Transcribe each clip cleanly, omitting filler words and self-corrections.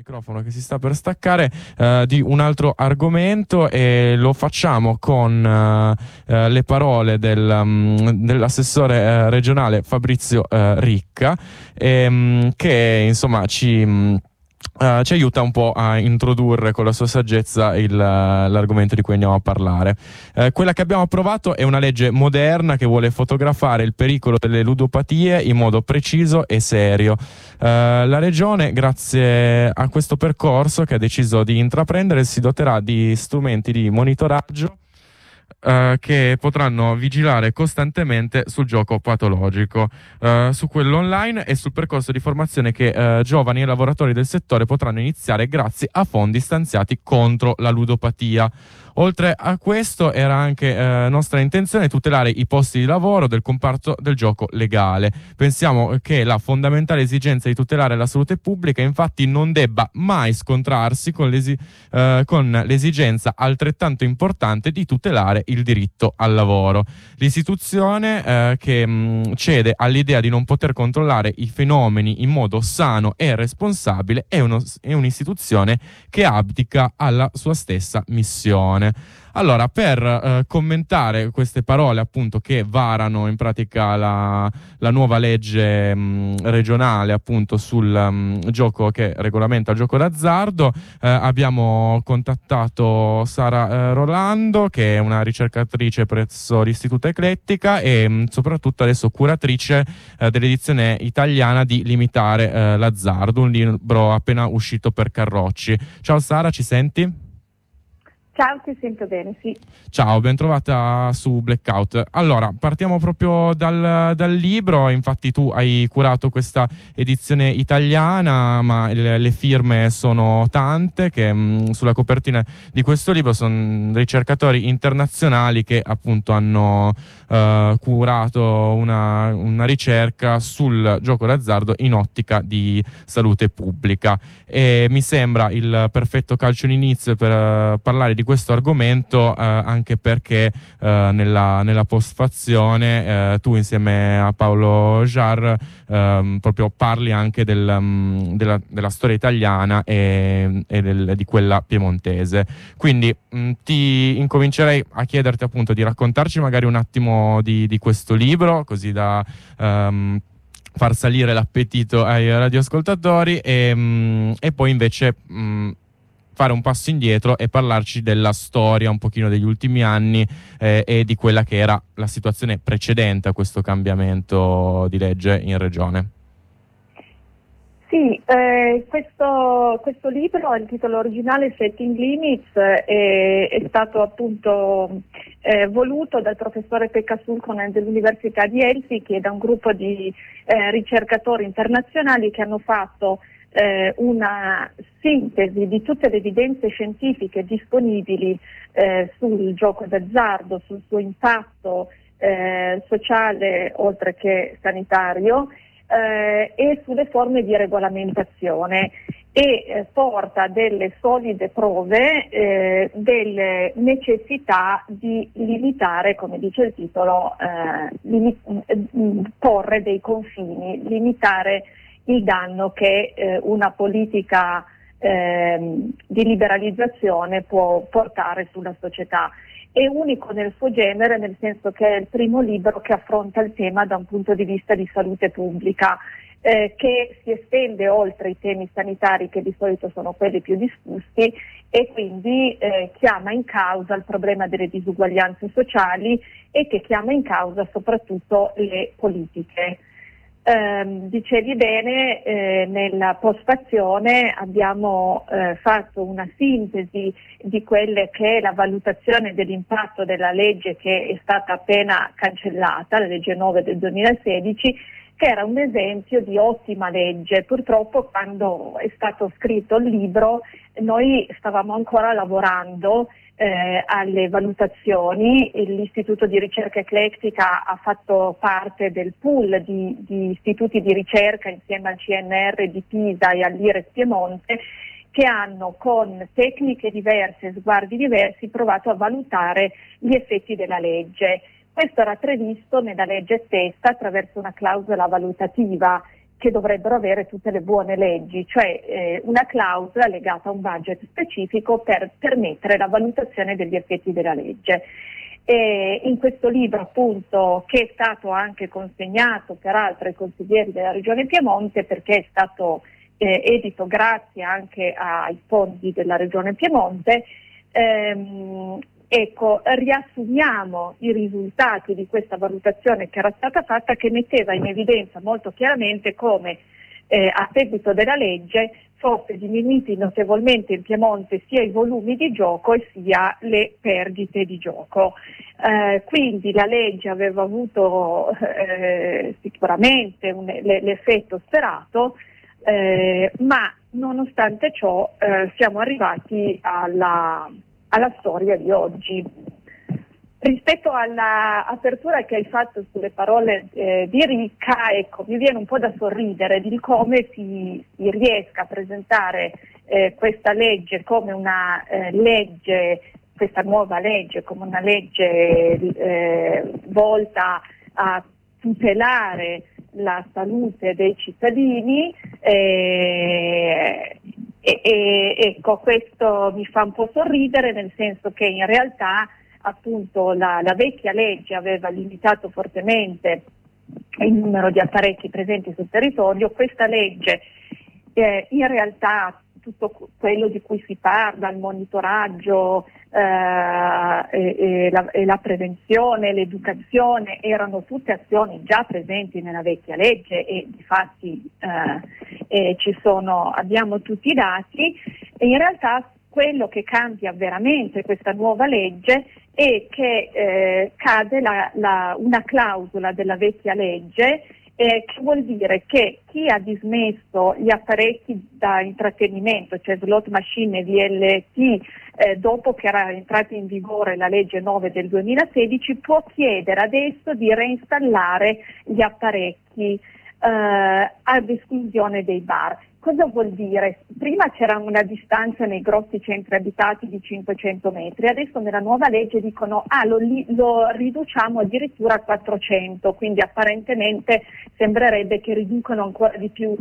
microfono che si sta per staccare di un altro argomento, e lo facciamo con le parole dell'assessore regionale Fabrizio Ricca, che insomma ci aiuta un po' a introdurre con la sua saggezza l'argomento di cui andiamo a parlare. Quella che abbiamo approvato è una legge moderna che vuole fotografare il pericolo delle ludopatie in modo preciso e serio. La Regione, grazie a questo percorso che ha deciso di intraprendere, si doterà di strumenti di monitoraggio che potranno vigilare costantemente sul gioco patologico, su quello online e sul percorso di formazione che giovani e lavoratori del settore potranno iniziare grazie a fondi stanziati contro la ludopatia. Oltre a questo, era anche nostra intenzione tutelare i posti di lavoro del comparto del gioco legale. Pensiamo che la fondamentale esigenza di tutelare la salute pubblica infatti non debba mai scontrarsi con l'esigenza altrettanto importante di tutelare il diritto al lavoro. L'istituzione che cede all'idea di non poter controllare i fenomeni in modo sano e responsabile è un'istituzione che abdica alla sua stessa missione. Allora, per commentare queste parole, appunto, che varano in pratica la nuova legge regionale, appunto, sul gioco che regolamenta il gioco d'azzardo, abbiamo contattato Sara Rolando, che è una ricercatrice presso l'Istituto Eclettica e soprattutto adesso curatrice dell'edizione italiana di Limitare l'azzardo, un libro appena uscito per Carrocci. Ciao Sara, ci senti? Ciao, ti sento bene, sì. Ciao, ben trovata su Blackout. Allora, partiamo proprio dal libro. Infatti tu hai curato questa edizione italiana, ma le firme sono tante, che sulla copertina di questo libro sono ricercatori internazionali che appunto hanno curato una ricerca sul gioco d'azzardo in ottica di salute pubblica. E mi sembra il perfetto calcio d'inizio per parlare di questo argomento, anche perché nella postfazione tu insieme a Paolo Jar proprio parli anche della storia italiana e di quella piemontese. Quindi ti incomincerei a chiederti appunto di raccontarci magari un attimo di questo libro, così da far salire l'appetito ai radioascoltatori e poi invece fare un passo indietro e parlarci della storia un pochino degli ultimi anni e di quella che era la situazione precedente a questo cambiamento di legge in regione. Sì, questo libro, il titolo originale Setting Limits, è stato appunto voluto dal professore Pekka Sulkonen dell'Università di Helsinki e da un gruppo di ricercatori internazionali che hanno fatto una sintesi di tutte le evidenze scientifiche disponibili sul gioco d'azzardo, sul suo impatto sociale oltre che sanitario e sulle forme di regolamentazione e porta delle solide prove delle necessità di limitare, come dice il titolo, porre dei confini, limitare il danno che una politica di liberalizzazione può portare sulla società. È unico nel suo genere, nel senso che è il primo libro che affronta il tema da un punto di vista di salute pubblica, che si estende oltre i temi sanitari che di solito sono quelli più discussi e quindi chiama in causa il problema delle disuguaglianze sociali e che chiama in causa soprattutto le politiche. Dicevi bene, nella postfazione abbiamo fatto una sintesi di quelle che è la valutazione dell'impatto della legge che è stata appena cancellata, la legge 9 del 2016, che era un esempio di ottima legge. Purtroppo quando è stato scritto il libro noi stavamo ancora lavorando alle valutazioni. L'Istituto di Ricerca Eclettica ha fatto parte del pool di istituti di ricerca insieme al CNR di Pisa e all'IRES Piemonte, che hanno con tecniche diverse, sguardi diversi, provato a valutare gli effetti della legge. Questo era previsto nella legge stessa attraverso una clausola valutativa che dovrebbero avere tutte le buone leggi, cioè una clausola legata a un budget specifico per permettere la valutazione degli effetti della legge. E in questo libro, appunto, che è stato anche consegnato peraltro ai consiglieri della Regione Piemonte, perché è stato edito grazie anche ai fondi della Regione Piemonte, ecco, riassumiamo i risultati di questa valutazione che era stata fatta, che metteva in evidenza molto chiaramente come a seguito della legge fosse diminuiti notevolmente in Piemonte sia i volumi di gioco e sia le perdite di gioco. Quindi la legge aveva avuto sicuramente l'effetto sperato, ma nonostante ciò siamo arrivati alla storia di oggi. Rispetto all'apertura che hai fatto sulle parole di Ricca, ecco, mi viene un po' da sorridere di come si riesca a presentare questa legge come una legge, questa nuova legge come una legge volta a tutelare la salute dei cittadini. Ecco, questo mi fa un po' sorridere, nel senso che in realtà appunto la vecchia legge aveva limitato fortemente il numero di apparecchi presenti sul territorio. Questa legge in realtà tutto quello di cui si parla, il monitoraggio e la prevenzione, l'educazione, erano tutte azioni già presenti nella vecchia legge e difatti abbiamo tutti i dati. E in realtà quello che cambia veramente questa nuova legge è che cade una clausola della vecchia legge, che vuol dire che chi ha dismesso gli apparecchi da intrattenimento, cioè slot machine e VLT, dopo che era entrata in vigore la legge 9 del 2016, può chiedere adesso di reinstallare gli apparecchi ad esclusione dei bar. Cosa vuol dire? Prima c'era una distanza nei grossi centri abitati di 500 metri, adesso nella nuova legge dicono lo riduciamo addirittura a 400, quindi apparentemente sembrerebbe che riducono ancora di più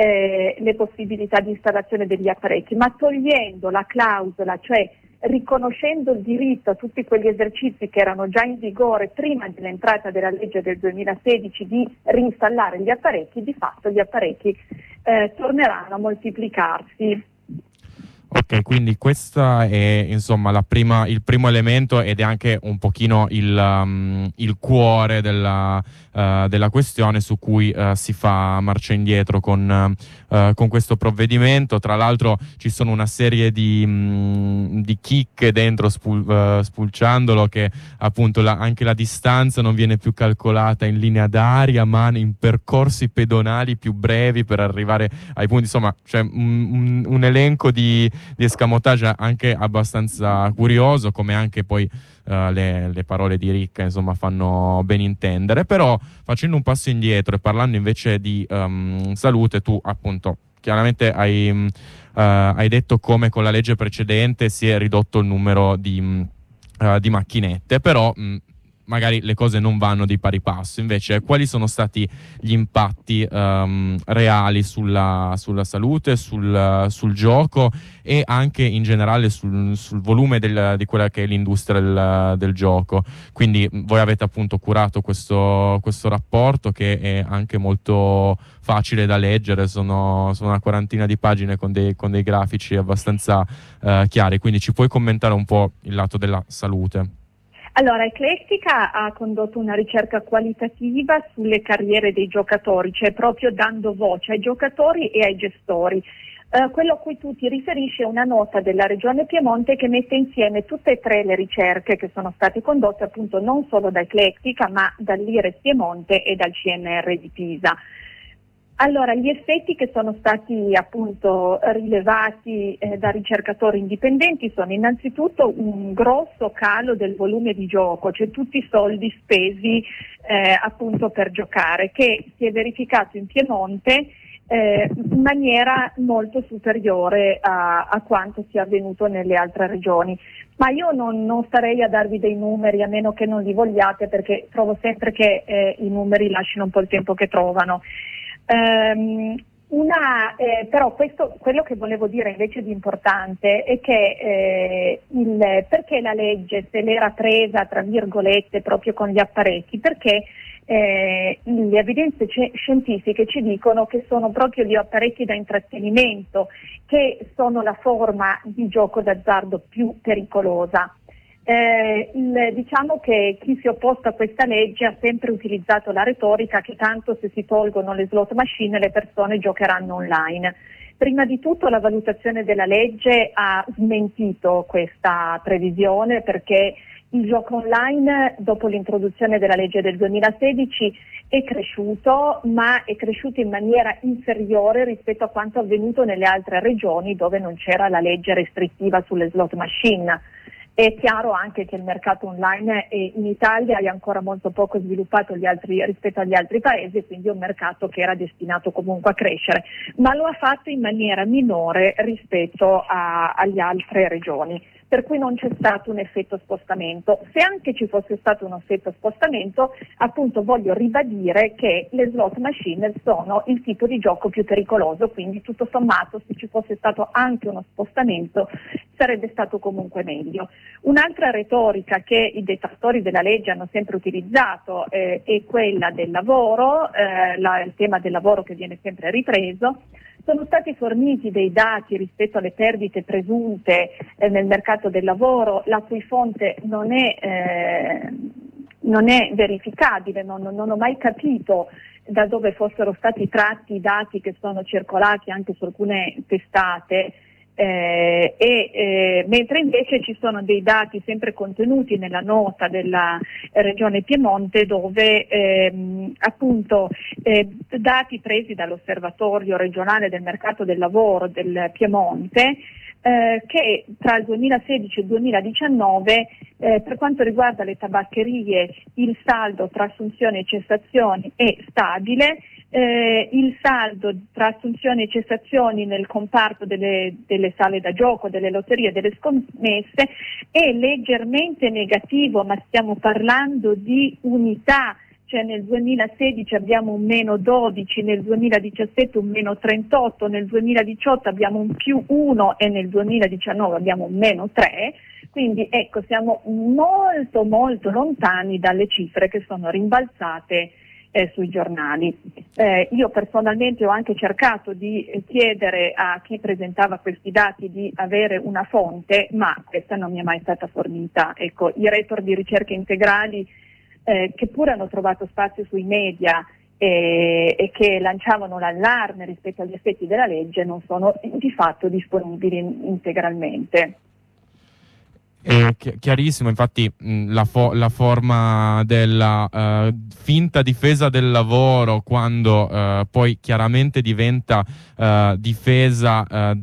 le possibilità di installazione degli apparecchi, ma togliendo la clausola, cioè riconoscendo il diritto a tutti quegli esercizi che erano già in vigore prima dell'entrata della legge del 2016 di reinstallare gli apparecchi, di fatto gli apparecchi torneranno a moltiplicarsi. Ok, quindi questa è insomma il primo elemento ed è anche un pochino il cuore della questione su cui si fa marcia indietro con questo provvedimento. Tra l'altro ci sono una serie di chicche dentro spulciandolo, che appunto anche la distanza non viene più calcolata in linea d'aria ma in percorsi pedonali più brevi per arrivare ai punti. Insomma, c'è un elenco di escamotage anche abbastanza curioso, come anche poi le parole di Ricca insomma fanno ben intendere. Però facendo un passo indietro e parlando invece di salute, tu appunto chiaramente hai detto come con la legge precedente si è ridotto il numero di macchinette, però magari le cose non vanno di pari passo. Invece, quali sono stati gli impatti reali sulla salute, sul gioco e anche in generale sul volume di quella che è l'industria del gioco? Quindi voi avete appunto curato questo rapporto, che è anche molto facile da leggere, sono una quarantina di pagine con dei grafici abbastanza chiari, quindi ci puoi commentare un po' il lato della salute? Allora, Eclettica ha condotto una ricerca qualitativa sulle carriere dei giocatori, cioè proprio dando voce ai giocatori e ai gestori. Quello a cui tu ti riferisci è una nota della Regione Piemonte che mette insieme tutte e tre le ricerche che sono state condotte appunto non solo da Eclettica ma dall'IRES Piemonte e dal CNR di Pisa. Allora, gli effetti che sono stati appunto rilevati da ricercatori indipendenti sono innanzitutto un grosso calo del volume di gioco, cioè tutti i soldi spesi appunto per giocare, che si è verificato in Piemonte in maniera molto superiore a quanto sia avvenuto nelle altre regioni. Ma io non starei a darvi dei numeri, a meno che non li vogliate, perché trovo sempre che i numeri lasciano un po' il tempo che trovano. Però quello che volevo dire invece di importante è che perché la legge se l'era presa tra virgolette proprio con gli apparecchi? Perché le evidenze scientifiche ci dicono che sono proprio gli apparecchi da intrattenimento che sono la forma di gioco d'azzardo più pericolosa. Diciamo che chi si è opposto a questa legge ha sempre utilizzato la retorica che tanto se si tolgono le slot machine le persone giocheranno online. Prima di tutto la valutazione della legge ha smentito questa previsione, perché il gioco online dopo l'introduzione della legge del 2016 è cresciuto, ma è cresciuto in maniera inferiore rispetto a quanto avvenuto nelle altre regioni dove non c'era la legge restrittiva sulle slot machine. È chiaro anche che il mercato online in Italia è ancora molto poco sviluppato rispetto agli altri paesi, quindi è un mercato che era destinato comunque a crescere, ma lo ha fatto in maniera minore rispetto alle altre regioni, per cui non c'è stato un effetto spostamento. Se anche ci fosse stato un effetto spostamento, appunto voglio ribadire che le slot machine sono il tipo di gioco più pericoloso, quindi tutto sommato se ci fosse stato anche uno spostamento sarebbe stato comunque meglio. Un'altra retorica che i detrattori della legge hanno sempre utilizzato è quella del lavoro, il tema del lavoro che viene sempre ripreso. Sono stati forniti dei dati rispetto alle perdite presunte nel mercato del lavoro, la cui fonte non è verificabile, non ho mai capito da dove fossero stati tratti i dati che sono circolati anche su alcune testate. Mentre invece ci sono dei dati sempre contenuti nella nota della Regione Piemonte dove dati presi dall'Osservatorio regionale del mercato del lavoro del Piemonte che tra il 2016 e il 2019 per quanto riguarda le tabaccherie il saldo tra assunzioni e cessazioni è stabile. Il saldo tra assunzioni e cessazioni nel comparto delle sale da gioco, delle lotterie e delle scommesse è leggermente negativo, ma stiamo parlando di unità, cioè nel 2016 abbiamo un meno 12, nel 2017 un meno 38, nel 2018 abbiamo un più 1 e nel 2019 abbiamo un meno 3. Quindi ecco, siamo molto molto lontani dalle cifre che sono rimbalzate sui giornali. Io personalmente ho anche cercato di chiedere a chi presentava questi dati di avere una fonte, ma questa non mi è mai stata fornita. Ecco, i report di ricerche integrali che pure hanno trovato spazio sui media e che lanciavano l'allarme rispetto agli effetti della legge non sono di fatto disponibili integralmente. È chiarissimo, infatti la forma della finta difesa del lavoro, quando poi chiaramente diventa difesa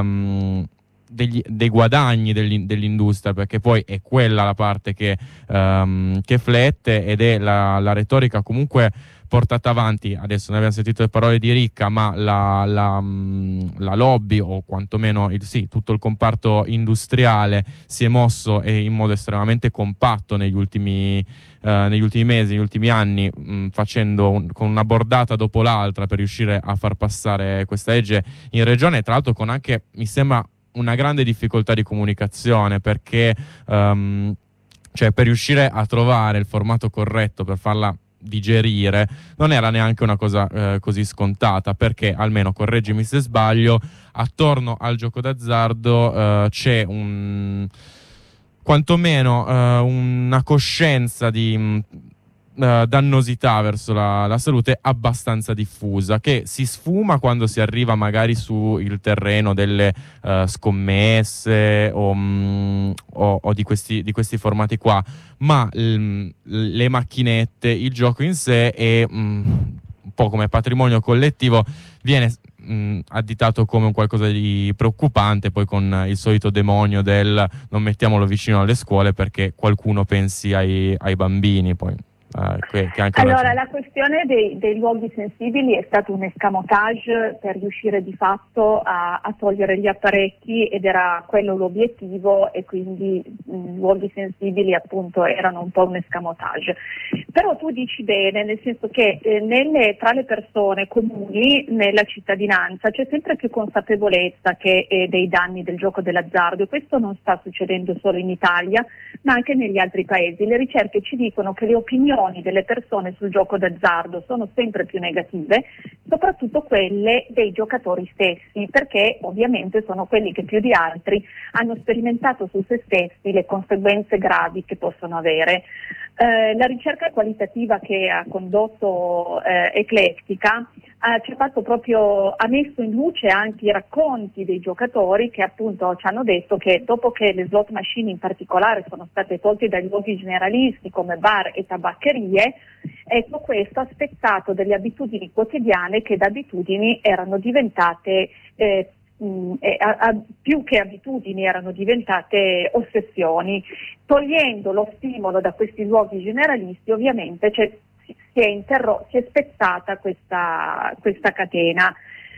dei guadagni dell'industria, perché poi è quella la parte che flette, ed è la retorica comunque portata avanti. Adesso ne abbiamo sentito le parole di Ricca, ma la lobby, o quantomeno tutto il comparto industriale si è mosso in modo estremamente compatto negli ultimi mesi, negli ultimi anni, facendo con una bordata dopo l'altra per riuscire a far passare questa legge in regione, tra l'altro con anche, mi sembra, una grande difficoltà di comunicazione, perché cioè per riuscire a trovare il formato corretto per farla digerire non era neanche una cosa così scontata, perché, almeno correggimi se sbaglio, attorno al gioco d'azzardo c'è quantomeno una coscienza di dannosità verso la salute abbastanza diffusa, che si sfuma quando si arriva magari sul terreno delle scommesse o di questi formati qua, ma le macchinette, il gioco in sé è un po' come patrimonio collettivo, viene additato come un qualcosa di preoccupante, poi con il solito demonio del non mettiamolo vicino alle scuole perché qualcuno pensi ai bambini. Poi che anche allora, la questione dei luoghi sensibili è stato un escamotage per riuscire di fatto a togliere gli apparecchi, ed era quello l'obiettivo, e quindi luoghi sensibili appunto erano un po' un escamotage. Però tu dici bene, nel senso che tra le persone comuni, nella cittadinanza, c'è sempre più consapevolezza dei danni del gioco dell'azzardo, e questo non sta succedendo solo in Italia, ma anche negli altri paesi. Le ricerche ci dicono che le opinioni delle persone sul gioco d'azzardo sono sempre più negative, soprattutto quelle dei giocatori stessi, perché ovviamente sono quelli che più di altri hanno sperimentato su se stessi le conseguenze gravi che possono avere. La ricerca qualitativa che ha condotto Eclettica ha messo in luce anche i racconti dei giocatori, che appunto ci hanno detto che dopo che le slot machine in particolare sono state tolte dai luoghi generalisti come bar e tabaccherie, ecco, questo ha spezzato delle abitudini quotidiane che da abitudini erano diventate più che abitudini, erano diventate ossessioni. Togliendo lo stimolo da questi luoghi generalisti, ovviamente si è spezzata questa catena.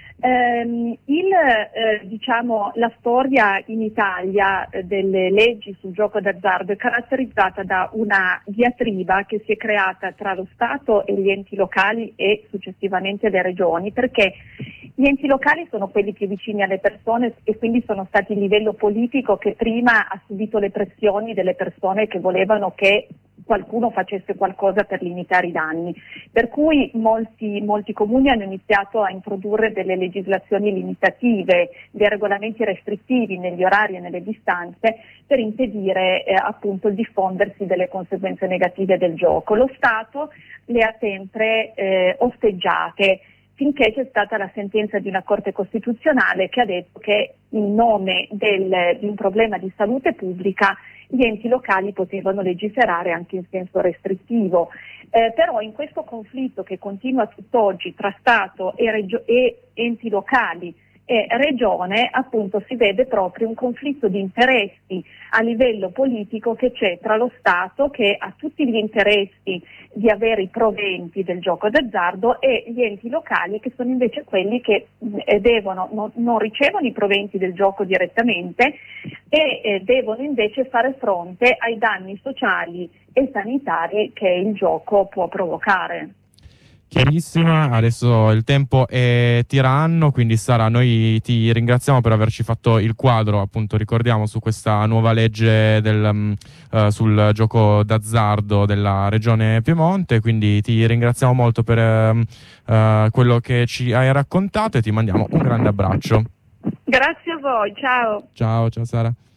La storia in Italia delle leggi sul gioco d'azzardo è caratterizzata da una diatriba che si è creata tra lo Stato e gli enti locali e successivamente le regioni, perché gli enti locali sono quelli più vicini alle persone e quindi sono stati il livello politico che prima ha subito le pressioni delle persone che volevano che qualcuno facesse qualcosa per limitare i danni. Per cui molti comuni hanno iniziato a introdurre delle legislazioni limitative, dei regolamenti restrittivi negli orari e nelle distanze per impedire appunto il diffondersi delle conseguenze negative del gioco. Lo Stato le ha sempre osteggiate, finché c'è stata la sentenza di una Corte Costituzionale che ha detto che in nome di un problema di salute pubblica gli enti locali potevano legiferare anche in senso restrittivo. Però in questo conflitto che continua tutt'oggi tra Stato e enti locali e Regione, appunto, si vede proprio un conflitto di interessi a livello politico che c'è tra lo Stato, che ha tutti gli interessi di avere i proventi del gioco d'azzardo, e gli enti locali, che sono invece quelli che non ricevono i proventi del gioco direttamente e devono invece fare fronte ai danni sociali e sanitari che il gioco può provocare. Chiarissima, adesso il tempo è tiranno, quindi Sara, noi ti ringraziamo per averci fatto il quadro, appunto ricordiamo, su questa nuova legge sul gioco d'azzardo della Regione Piemonte, quindi ti ringraziamo molto per quello che ci hai raccontato e ti mandiamo un grande abbraccio. Grazie a voi, ciao. Ciao Sara.